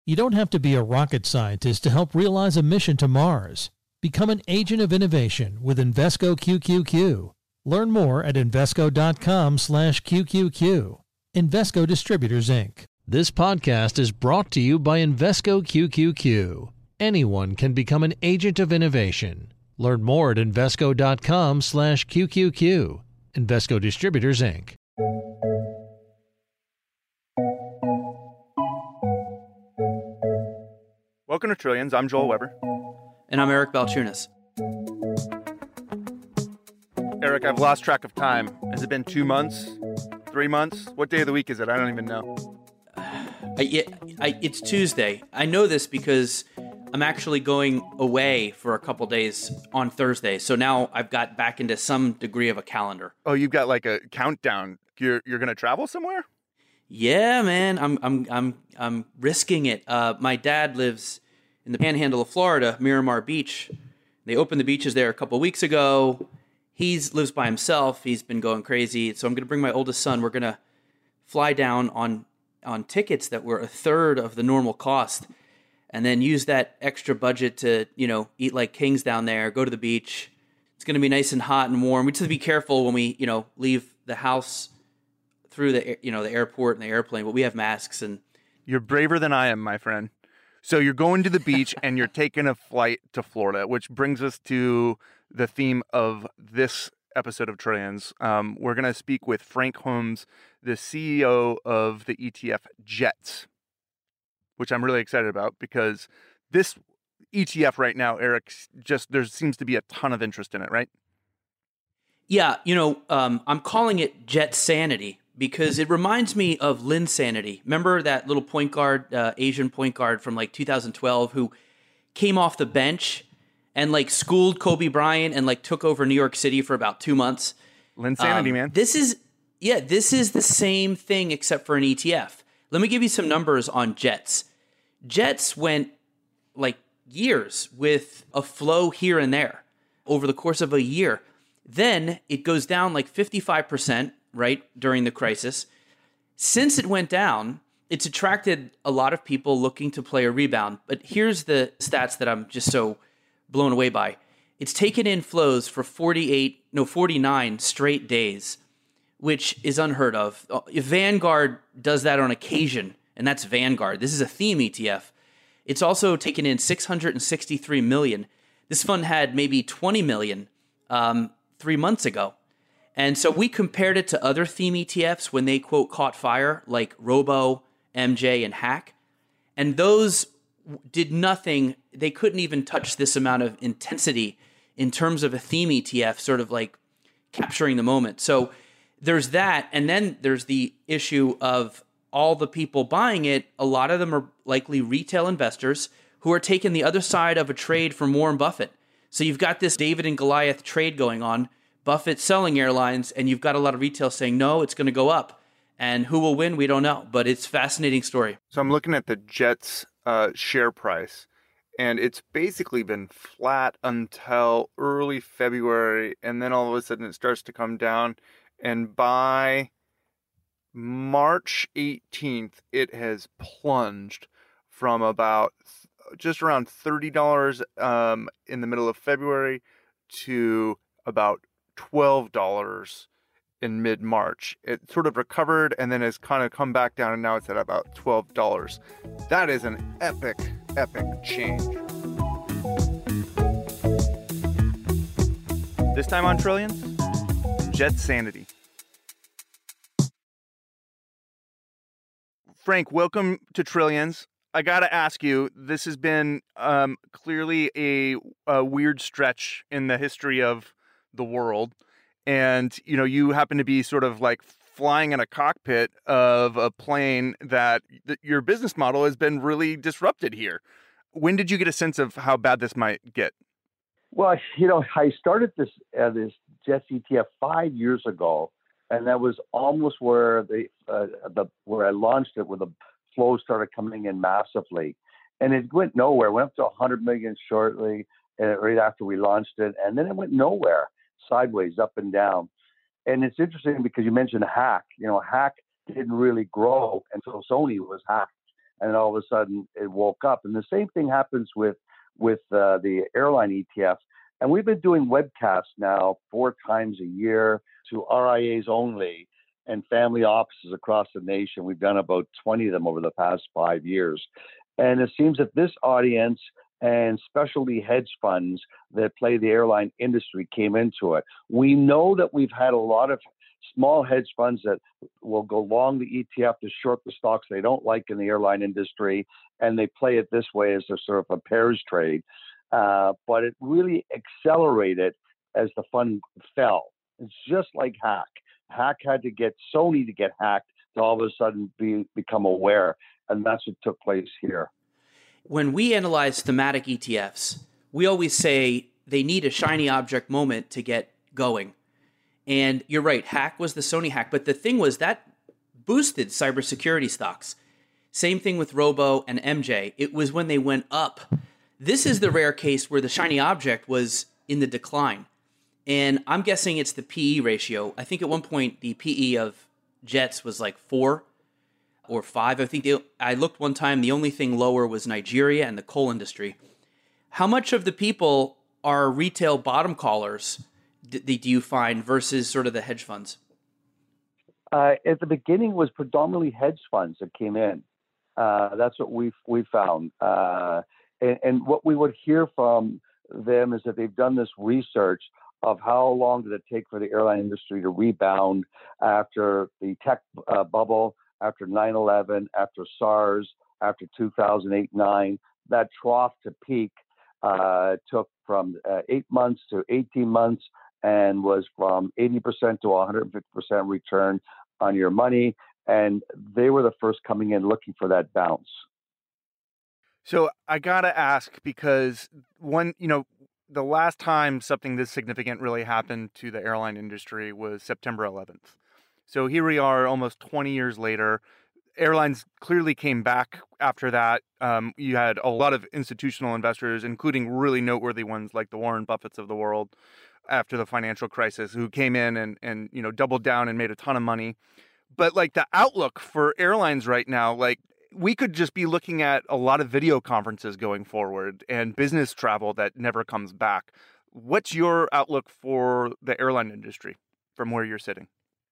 You don't have to be a rocket scientist to help realize a mission to Mars. Become an agent of innovation with Invesco QQQ. Learn more at Invesco.com/QQQ. Invesco Distributors, Inc. This podcast is brought to you by Invesco QQQ. Anyone can become an agent of innovation. Learn more at Invesco.com/QQQ. Invesco Distributors, Inc. Welcome to Trillions. I'm Joel Weber. And I'm Eric Balchunas. Eric, I've lost track of time. Has it been 2 months? 3 months? What day of the week is it? I don't even know. It's Tuesday. I know this because I'm actually going away for a couple days on Thursday. So now I've got back into some degree of a calendar. Oh, you've got like a countdown. You're going to travel somewhere? Yeah, man. I'm risking it. My dad lives in the panhandle of Florida, Miramar Beach. They opened the beaches there a couple weeks ago. He lives by himself. He's been going crazy. So I'm going to bring my oldest son. We're going to fly down on tickets that were a third of the normal cost, and then use that extra budget to, eat like kings down there, go to the beach. It's going to be nice and hot and warm. We just have to be careful when we, leave the house through the, the airport and the airplane, but we have masks. And you're braver than I am, my friend. So you're going to the beach and you're taking a flight to Florida, which brings us to the theme of this episode of Trillions. We're going to speak with Frank Holmes, the CEO of the ETF JETS, which I'm really excited about because this ETF right now, Eric, there seems to be a ton of interest in it, right? Yeah, I'm calling it Jet Sanity because it reminds me of Linsanity. Remember that little point guard, Asian point guard from like 2012 who came off the bench and like schooled Kobe Bryant and like took over New York City for about 2 months? Linsanity, man. This is the same thing except for an ETF. Let me give you some numbers on JETS. JETS went like years with a flow here and there over the course of a year. Then it goes down like 55%, right, during the crisis. Since it went down, it's attracted a lot of people looking to play a rebound. But here's the stats that I'm just so blown away by. It's taken in flows for 49 straight days, which is unheard of. Vanguard does that on occasion, and that's Vanguard. This is a theme ETF. It's also taken in 663 million. This fund had maybe 20 million 3 months ago. And so we compared it to other theme ETFs when they, quote, caught fire, like Robo, MJ, and Hack. And those did nothing. They couldn't even touch this amount of intensity in terms of a theme ETF, sort of like capturing the moment. So there's that. And then there's the issue of all the people buying it. A lot of them are likely retail investors who are taking the other side of a trade from Warren Buffett. So you've got this David and Goliath trade going on. Buffett selling airlines, and you've got a lot of retail saying, no, it's going to go up. And who will win, we don't know. But it's a fascinating story. So I'm looking at the JETS share price, and it's basically been flat until early February, and then all of a sudden it starts to come down. And by March 18th, it has plunged from about just around $30 in the middle of February to about $12 in mid-March. It sort of recovered and then has kind of come back down, and now it's at about $12. That is an epic change. This time on Trillions, Jet Sanity. Frank, welcome to Trillions. I got to ask you, this has been clearly a weird stretch in the history of the world. And, you happen to be sort of like flying in a cockpit of a plane that your business model has been really disrupted here. When did you get a sense of how bad this might get? Well, I started this JETS ETF 5 years ago, and that was almost where where I launched it, where the flow started coming in massively, and it went nowhere. It went up to 100 million shortly, right after we launched it, and then it went nowhere, sideways, up and down. And it's interesting because you mentioned Hack. Hack didn't really grow until Sony was hacked and all of a sudden it woke up. And the same thing happens with the airline ETF. And we've been doing webcasts now 4 times a year to RIAs only and family offices across the nation. We've done about 20 of them over the past 5 years. And it seems that this audience and specialty hedge funds that play the airline industry came into it. We know that we've had a lot of small hedge funds that will go long the ETF to short the stocks they don't like in the airline industry, and they play it this way as a sort of a pairs trade. But it really accelerated as the fund fell. It's just like Hack. Hack had to get Sony to get hacked to all of a sudden become aware, and that's what took place here. When we analyze thematic ETFs, we always say they need a shiny object moment to get going. And you're right, Hack was the Sony hack, but the thing was that boosted cybersecurity stocks. Same thing with Robo and MJ. It was when they went up. This is the rare case where the shiny object was in the decline. And I'm guessing it's the PE ratio. I think at one point the PE of Jets was like 4 or 5. I think I looked one time, the only thing lower was Nigeria and the coal industry. How much of the people are retail bottom callers do you find versus sort of the hedge funds? At the beginning, it was predominantly hedge funds that came in. That's what we found. And what we would hear from them is that they've done this research of how long did it take for the airline industry to rebound after the tech bubble, after 9/11, after SARS, after 2008-9. That trough to peak took from 8 months to 18 months and was from 80% to 150% return on your money. And they were the first coming in looking for that bounce. So I got to ask, because the last time something this significant really happened to the airline industry was September 11th. So here we are almost 20 years later. Airlines clearly came back after that. You had a lot of institutional investors, including really noteworthy ones like the Warren Buffetts of the world after the financial crisis, who came in and doubled down and made a ton of money. But like the outlook for airlines right now, like we could just be looking at a lot of video conferences going forward and business travel that never comes back. What's your outlook for the airline industry from where you're sitting?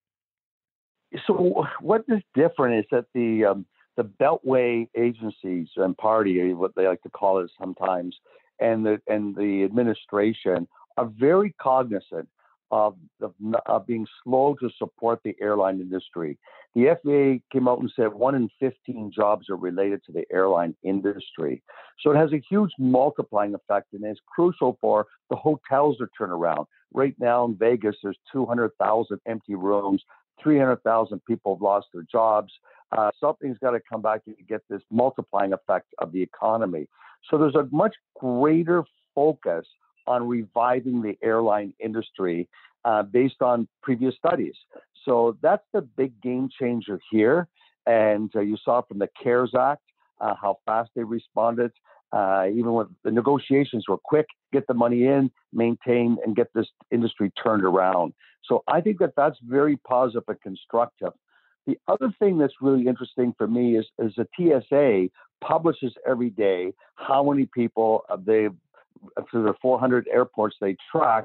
So what is different is that the Beltway agencies and party, what they like to call it sometimes, and the administration are very cognizant of being slow to support the airline industry. The FAA came out and said 1 in 15 jobs are related to the airline industry. So it has a huge multiplying effect, and it's crucial for the hotels to turn around. Right now in Vegas, there's 200,000 empty rooms. 300,000 people have lost their jobs. Something's got to come back to get this multiplying effect of the economy. So there's a much greater focus on reviving the airline industry based on previous studies. So that's the big game changer here. And you saw from the CARES Act how fast they responded. Even when the negotiations were quick, get the money in, maintain, and get this industry turned around. So I think that that's very positive and constructive. The other thing that's really interesting for me is the TSA publishes every day how many people through the 400 airports they track,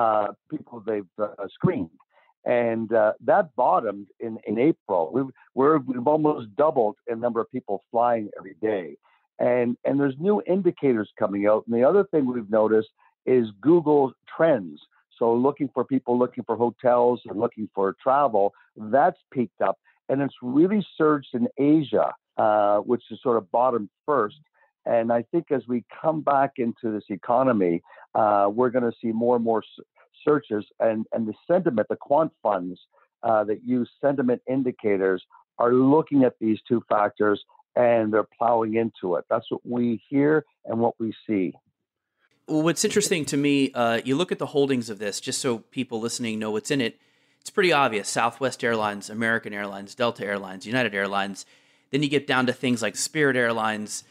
people they've screened. And that bottomed in April. We've almost doubled the number of people flying every day. And there's new indicators coming out. And the other thing we've noticed is Google Trends. So looking for people looking for hotels and looking for travel, that's peaked up. And it's really surged in Asia, which is sort of bottom first. And I think as we come back into this economy, we're going to see more and more searches. And the sentiment, the quant funds that use sentiment indicators are looking at these two factors and they're plowing into it. That's what we hear and what we see. Well, what's interesting to me, you look at the holdings of this, just so people listening know what's in it. It's pretty obvious. Southwest Airlines, American Airlines, Delta Airlines, United Airlines. Then you get down to things like Spirit Airlines,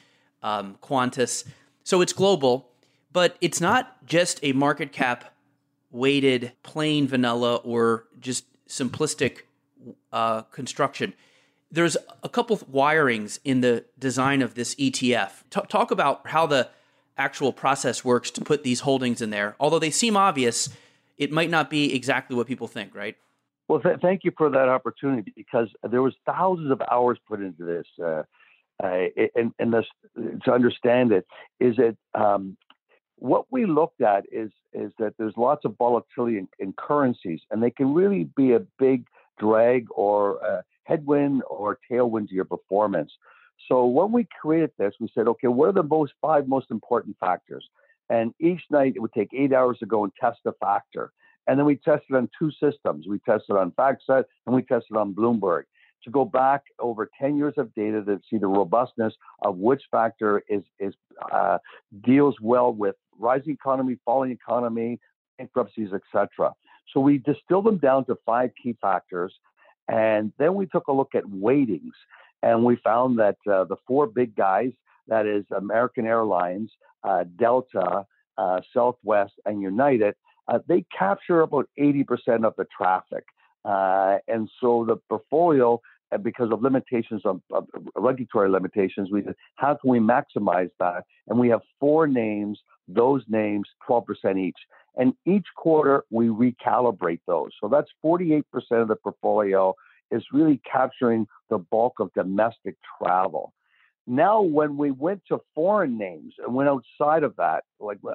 Qantas. So it's global, but it's not just a market cap weighted plain vanilla or just simplistic construction. there's a couple of wirings in the design of this ETF. Talk about how the actual process works to put these holdings in there. Although they seem obvious, it might not be exactly what people think, right? Well, thank you for that opportunity, because there was thousands of hours put into this. And this, to understand it, is that what we looked at is that there's lots of volatility in currencies, and they can really be a big drag or a headwind or tailwind to your performance. So when we created this, we said, okay, what are the five most important factors? And each night it would take 8 hours to go and test a factor. And then we tested on two systems. We tested on FactSet and we tested on Bloomberg to go back over 10 years of data to see the robustness of which factor deals well with rising economy, falling economy, bankruptcies, etc. So we distilled them down to 5 key factors. And then we took a look at weightings. And we found that the 4 big guys, that is American Airlines, Delta, Southwest, and United, they capture about 80% of the traffic. And so the portfolio, because of limitations of regulatory limitations, we said, how can we maximize that? And we have 4 names, those names, 12% each. And each quarter we recalibrate those. So that's 48% of the portfolio is really capturing the bulk of domestic travel. Now, when we went to foreign names and went outside of that,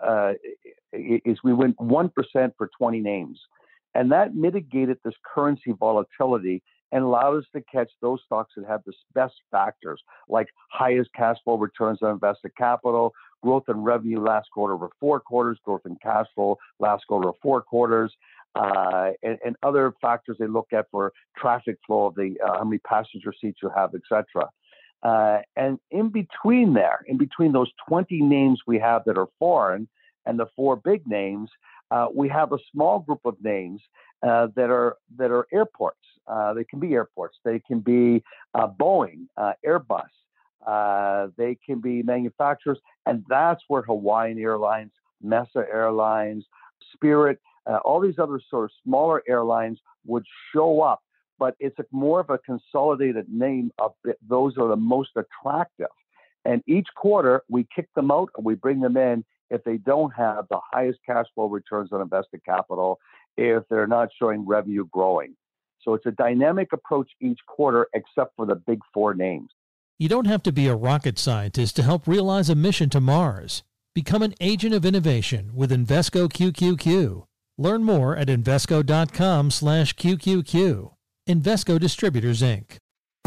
we went 1% for 20 names. And that mitigated this currency volatility and allowed us to catch those stocks that have the best factors, like highest cash flow returns on invested capital, growth in revenue last quarter over 4 quarters, growth in cash flow last quarter over 4 quarters, and other factors they look at for traffic flow, how many passenger seats you have, etc. And in between those 20 names we have that are foreign and the 4 big names, we have a small group of names that are airports. They can be airports. They can be Boeing, Airbus. They can be manufacturers, and that's where Hawaiian Airlines, Mesa Airlines, Spirit, all these other sort of smaller airlines would show up. But it's more of a consolidated name of those are the most attractive. And each quarter we kick them out and we bring them in if they don't have the highest cash flow returns on invested capital, if they're not showing revenue growing. So it's a dynamic approach each quarter, except for the big 4 names. You don't have to be a rocket scientist to help realize a mission to Mars. Become an agent of innovation with Invesco QQQ. Learn more at Invesco.com/QQQ. Invesco Distributors, Inc.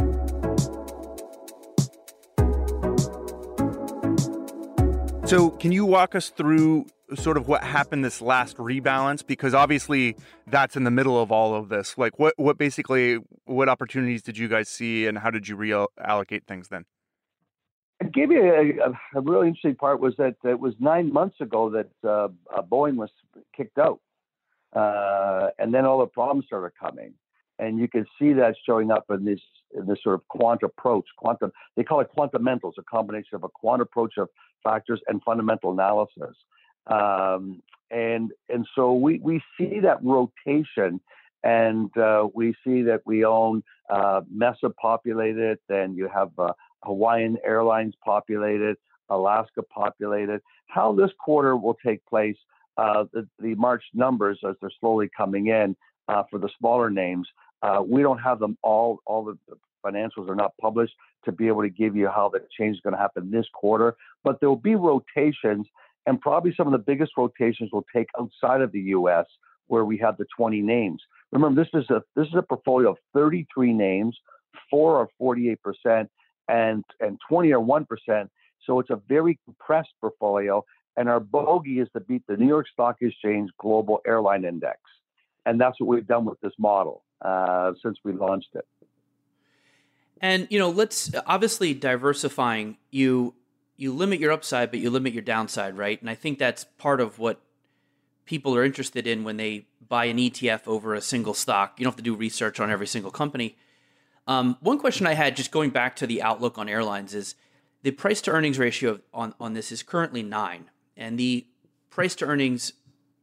So can you walk us through sort of what happened this last rebalance? Because obviously that's in the middle of all of this. Like what opportunities did you guys see and how did you reallocate things then? I gave you a really interesting part was that it was 9 months ago that Boeing was kicked out. And then all the problems started coming. And you can see that showing up in this sort of quant approach. They call it quantamentals, a combination of a quant approach of factors and fundamental analysis. And so we see that rotation, and we see that we own Mesa populated, then you have Hawaiian Airlines populated, Alaska populated. How this quarter will take place, the March numbers as they're slowly coming in for the smaller names, we don't have them all the financials are not published to be able to give you how the change is going to happen this quarter, but there will be rotations, and probably some of the biggest rotations will take outside of the U.S. where we have the 20 names. Remember, this is a portfolio of 33 names, 4 are 48%, and 20 are 1%. So it's a very compressed portfolio, and our bogey is to beat the New York Stock Exchange Global Airline Index, and that's what we've done with this model since we launched it. And, let's obviously diversifying, you limit your upside, but you limit your downside, right? And I think that's part of what people are interested in when they buy an ETF over a single stock. You don't have to do research on every single company. One question I had, just going back to the outlook on airlines, is the price to earnings ratio on this is currently 9. And the price to earnings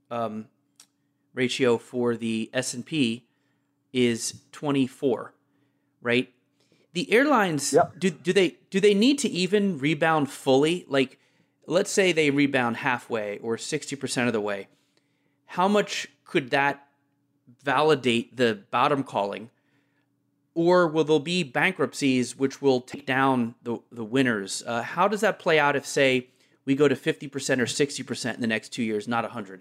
ratio for the S&P is 24, right? The airlines, Yep. do they need to even rebound fully? Like, let's say they rebound halfway or 60% of the way. How much could that validate the bottom calling? Or will there be bankruptcies which will take down the winners? How does that play out if, say, we go to 50% or 60% in the next 2 years, not 100?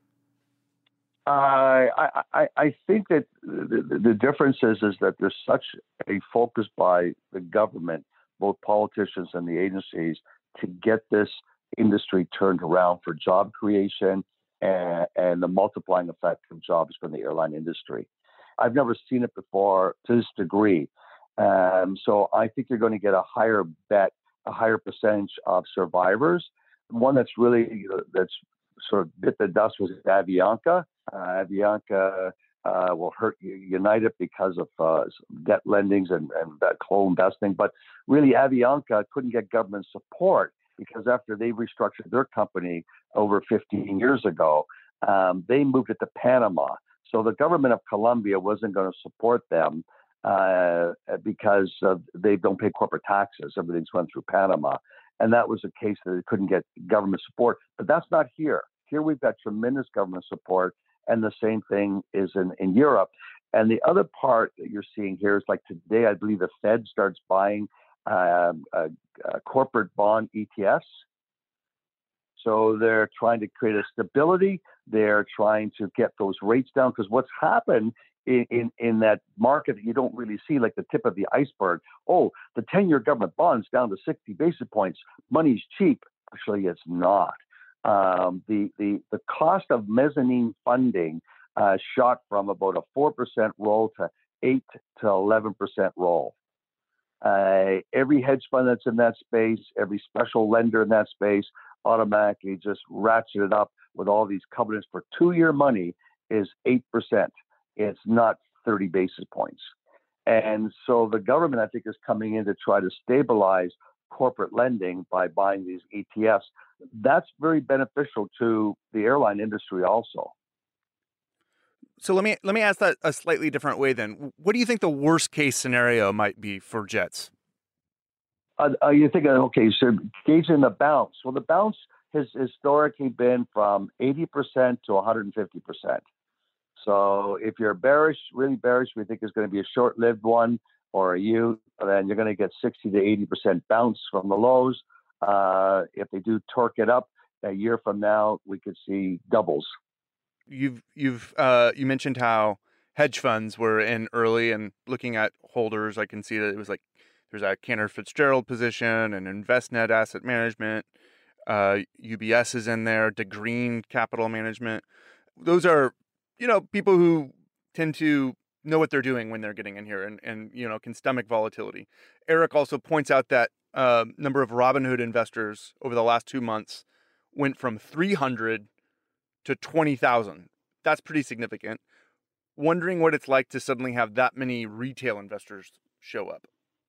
I think that the difference is that there's such a focus by the government, both politicians and the agencies, to get this industry turned around for job creation and the multiplying effect of jobs from the airline industry. I've never seen it before to this degree. So I think you're going to get a higher percentage of survivors. One that's that's sort of bit the dust was Avianca. Avianca will hurt United because of debt lendings and co-investing. But really, Avianca couldn't get government support because after they restructured their company over 15 years ago, they moved it to Panama. So the government of Colombia wasn't going to support them because they don't pay corporate taxes. Everything's run through Panama. And that was a case that they couldn't get government support. But that's not here. Here we've got tremendous government support. And the same thing is in Europe. And the other part that you're seeing here is like today, I believe the Fed starts buying corporate bond ETFs. So they're trying to create a stability. They're trying to get those rates down because what's happened in that market that you don't really see, like the tip of the iceberg. Oh, the 10-year government bond's down to 60 basis points. Money's cheap. Actually, it's not. The cost of mezzanine funding shot from about a 4% roll to 8 to 11% roll. Every hedge fund that's in that space, every special lender in that space automatically just ratcheted up with all these covenants for 2-year money is 8%. It's not 30 basis points. And so the government, I think, is coming in to try to stabilize corporate lending by buying these ETFs. That's very beneficial to the airline industry also. So let me ask that a slightly different way then. What do you think the worst case scenario might be for jets? You're thinking, okay, so gauging the bounce. Well, the bounce has historically been from 80% to 150%. So if you're bearish, really bearish, we think it's going to be a short-lived one or a U, then you're going to get 60 to 80% bounce from the lows. If they do torque it up a year from now, we could see doubles. You mentioned how hedge funds were in early, and looking at holders, I can see that it was like there's a Cantor Fitzgerald position and Envestnet Asset Management. UBS is in there, DeGreen Capital Management. Those are, people who tend to know what they're doing when they're getting in here and can stomach volatility. Eric also points out that number of Robinhood investors over the last 2 months went from 300 to 20,000. That's pretty significant. Wondering what it's like to suddenly have that many retail investors show up.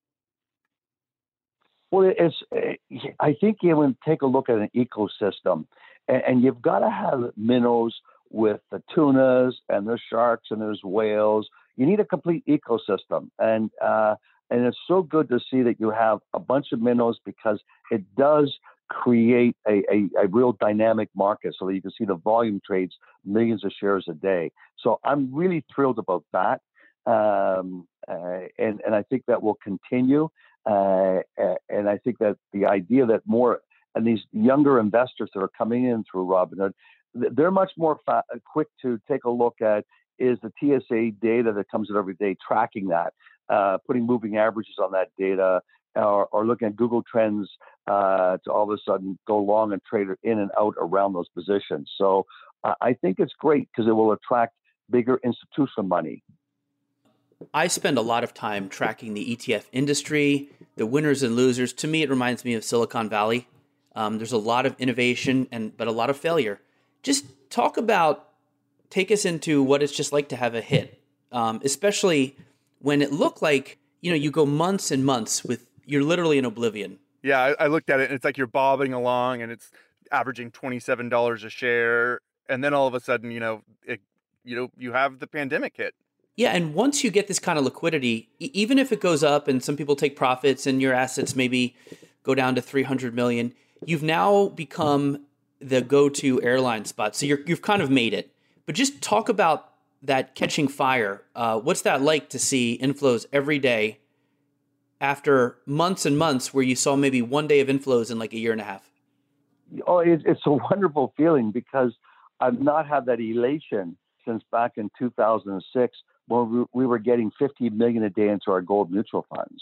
Well, I think you would take a look at an ecosystem, and you've got to have minnows with the tunas and there's sharks and there's whales. You need a complete ecosystem, and it's so good to see that you have a bunch of minnows because it does create a real dynamic market so that you can see the volume trades millions of shares a day. So I'm really thrilled about that, and I think that will continue. And I think that the idea that more and these younger investors that are coming in through Robinhood, they're much more quick to take a look at is the TSA data that comes in every day, tracking that, putting moving averages on that data, or looking at Google Trends to all of a sudden go long and trade in and out around those positions. So I think it's great because it will attract bigger institutional money. I spend a lot of time tracking the ETF industry, the winners and losers. To me, it reminds me of Silicon Valley. There's a lot of innovation but a lot of failure. Just take us into what it's just like to have a hit, especially when it looked like, you go months and months you're literally in oblivion. Yeah, I looked at it and it's like you're bobbing along and it's averaging $27 a share. And then all of a sudden, you have the pandemic hit. Yeah, and once you get this kind of liquidity, even if it goes up and some people take profits and your assets maybe go down to $300 million, you've now become the go-to airline spot. So you've kind of made it. But just talk about that catching fire. What's that like to see inflows every day after months and months where you saw maybe one day of inflows in like a year and a half? Oh, it's a wonderful feeling because I've not had that elation since back in 2006 when we were getting 50 million a day into our gold mutual funds.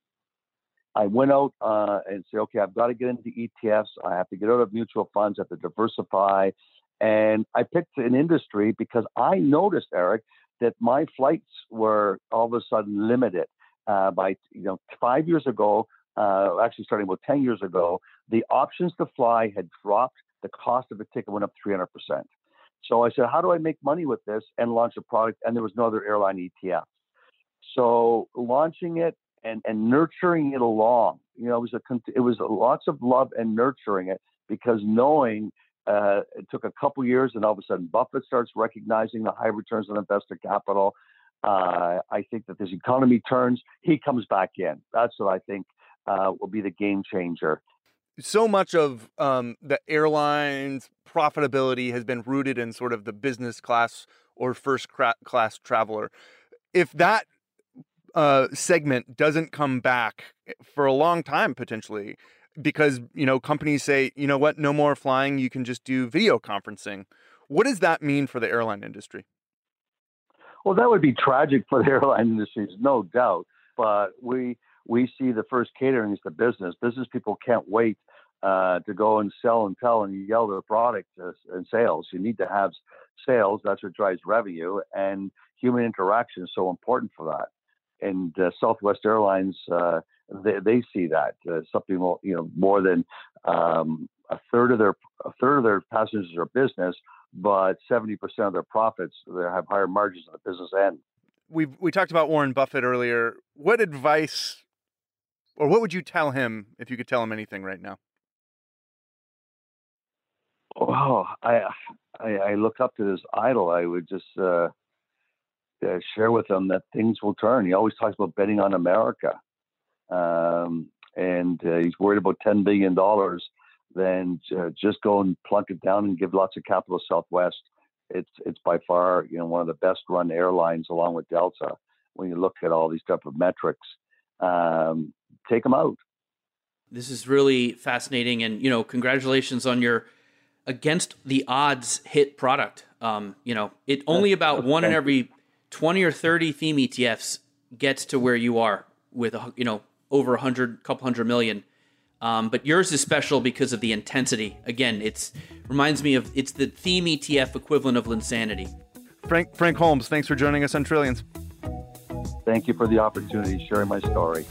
I went out and said, okay, I've got to get into ETFs. I have to get out of mutual funds. I have to diversify. And I picked an industry because I noticed, Eric, that my flights were all of a sudden limited. By 5 years ago, actually starting about 10 years ago, the options to fly had dropped. The cost of a ticket went up 300%. So I said, how do I make money with this and launch a product? And there was no other airline ETF. So launching it and nurturing it along, it was lots of love and nurturing it because knowing it took a couple years and all of a sudden Buffett starts recognizing the high returns on investor capital. I think that this economy turns, he comes back in. That's what I think will be the game changer. So much of the airline's profitability has been rooted in sort of the business class or first class traveler. If that segment doesn't come back for a long time, potentially, because, companies say, you know what, no more flying, you can just do video conferencing. What does that mean for the airline industry? Well, that would be tragic for the airline industry, no doubt. But we see the first catering is the business. Business people can't wait to go and sell and tell and yell their product and sales. You need to have sales. That's what drives revenue. And human interaction is so important for that. And Southwest Airlines, they see that something more than a third of their passengers are business, but 70% of their profits they have higher margins on the business end. We talked about Warren Buffett earlier. What advice, or what would you tell him if you could tell him anything right now? Wow, I look up to this idol. I would just share with him that things will turn. He always talks about betting on America, and he's worried about $10 billion. Then just go and plunk it down and give lots of capital to Southwest. It's by far one of the best run airlines along with Delta. When you look at all these type of metrics, take them out. This is really fascinating, and congratulations on your against the odds hit product. It only about one in every 20 or 30 theme ETFs gets to where you are with over 100, couple hundred million. But yours is special because of the intensity. Again, reminds me of it's the theme ETF equivalent of Linsanity. Frank Holmes, thanks for joining us on Trillions. Thank you for the opportunity, sharing my story.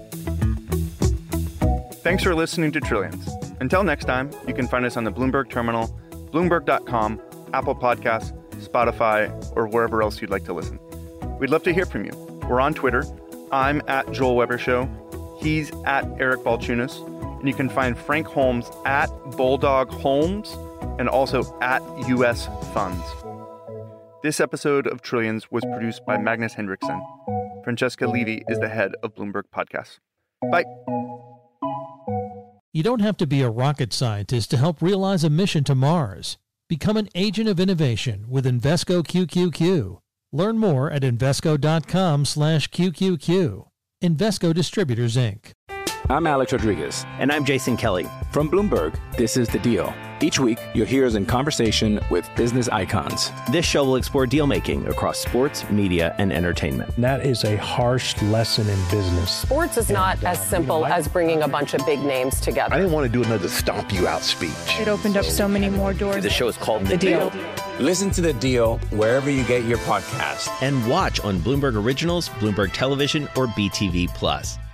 Thanks for listening to Trillions. Until next time, you can find us on the Bloomberg Terminal, Bloomberg.com, Apple Podcasts, Spotify, or wherever else you'd like to listen. We'd love to hear from you. We're on Twitter. I'm at Joel Weber Show. He's at Eric Balchunas. And you can find Frank Holmes at Bulldog Holmes and also at US Funds. This episode of Trillions was produced by Magnus Hendrickson. Francesca Levy is the head of Bloomberg Podcasts. Bye. You don't have to be a rocket scientist to help realize a mission to Mars. Become an agent of innovation with Invesco QQQ. Learn more at Invesco.com/QQQ. Invesco Distributors, Inc. I'm Alex Rodriguez. And I'm Jason Kelly. From Bloomberg, this is The Deal. Each week, you'll hear us in conversation with business icons. This show will explore deal-making across sports, media, and entertainment. That is a harsh lesson in business. Sports is not as simple as bringing a bunch of big names together. I didn't want to do another stomp you out speech. It opened up so many more doors. The show is called The Deal. Listen to The Deal wherever you get your podcast. And watch on Bloomberg Originals, Bloomberg Television, or BTV+.